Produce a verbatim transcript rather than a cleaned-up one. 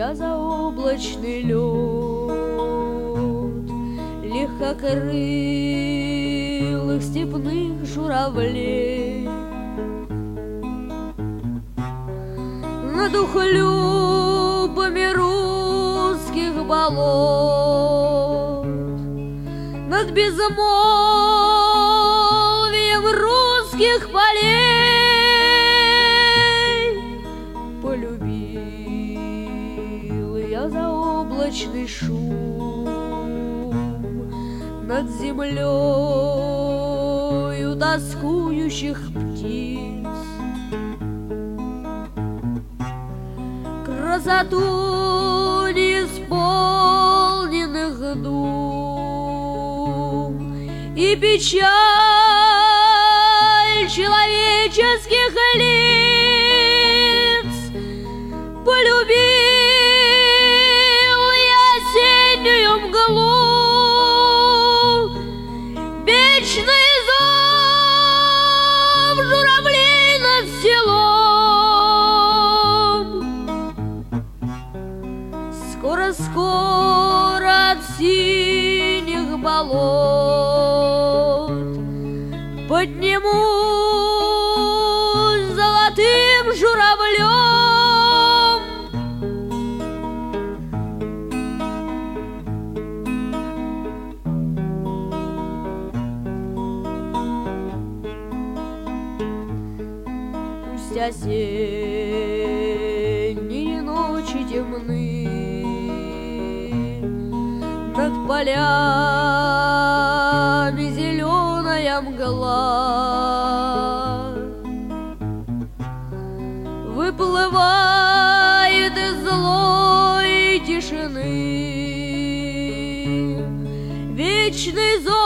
я заоблачный лед легкокрылых степных журавлей. Над ухлёбами русских болот, над безмолвием русских полей полюбил я заоблачный шум над землею тоскующих птиц. Красоту неисполненных дум и печаль человеческих лиц полюбил я осеннюю мглу, вечный зов журавлей над селом. Скоро-скоро от синих болот поднимусь золотым журавлем. Пусть осенние ночи темны, над полями зеленая мгла выплывает из злой тишины, вечный зов